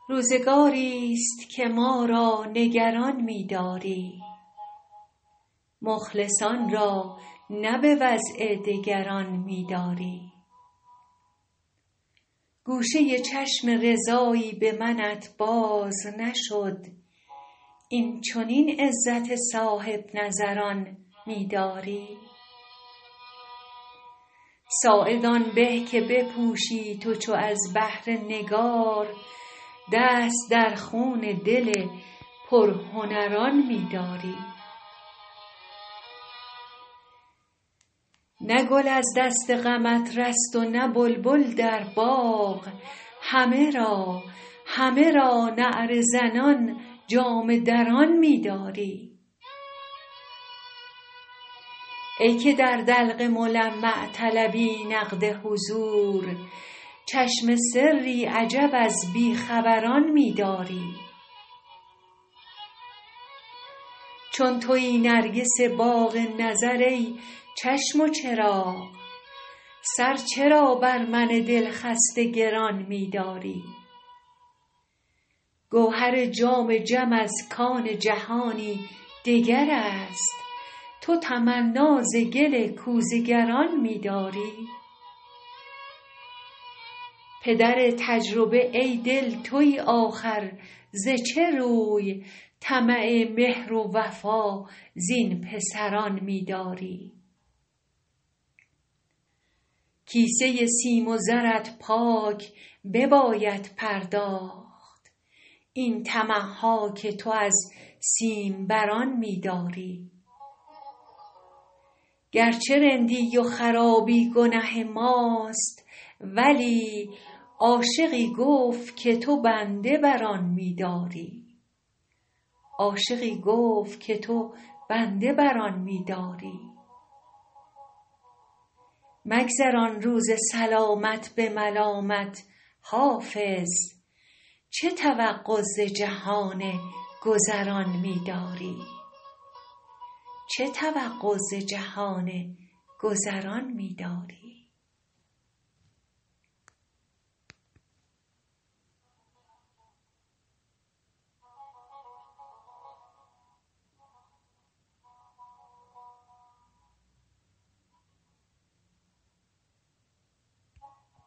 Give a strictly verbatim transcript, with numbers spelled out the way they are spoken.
روزگاری است که ما را نگران می‌داری، مخلصان را نه به وضع دگران می‌داری. گوشه چشم رضایی به منت باز نشد، این چنین عزت صاحب نظران می‌داری. ساعد آن به که بپوشی تو چو از بهر نگار، دست در خون دل پرهنران می‌داری. نه گل از دست غمت رست و نه بلبل در باغ، همه را همه را نعره زنان جامه دران می‌داری. ای که در دلق ملمع طلبی نقد حضور، چشم سری عجب از بی خبران می‌داری. چون تویی نرگس باغ نظر ای چشم و چراغ، سر چرا بر من دلخسته گران می‌داری. گوهر جام جم از کان جهانی دگر است، تو تمنا ز گل کوزه گران می‌داری. پدر تجربه ای دل تویی آخر، ز چه روی طمع مهر و وفا زین پسران می‌داری. کیسه سیم و زرت پاک بباید پرداخت، این طمع‌ها که تو از سیمبران می‌داری. گرچه رندی و خرابی گنه ماست، ولی عاشقی گفت که تو بنده بر آن می‌داری. عاشقی گفت که تو بنده بر آن می‌داری. مگذران روز سلامت به ملامت حافظ، چه توقع ز جهان گذران می‌داری. چه توقع ز جهان گذران می‌داری.